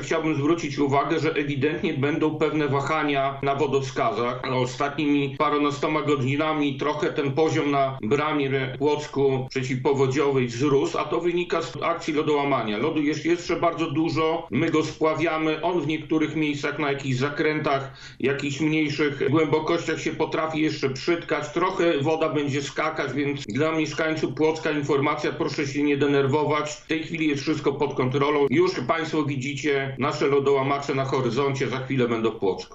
chciałbym zwrócić uwagę, że ewidentnie będą pewne wahania na wodowskazach. Ostatnimi parunastoma godzinami trochę ten poziom na bramie Płocku przeciwpowodziowej wzrósł, a to wynika z akcji lodołamania. Lodu jest jeszcze bardzo dużo, my go spławiamy, on w niektórych miejscach na jakichś zakrętach, jakichś mniejszych głębokościach się potrafi jeszcze przytkać, trochę woda będzie skakać, więc dla mieszkańców Płocka informacja, proszę się nie denerwować, w tej chwili jest wszystko pod kontrolą. Już Państwo widzicie nasze lodołamacze na horyzoncie, za chwilę będą w Płocku.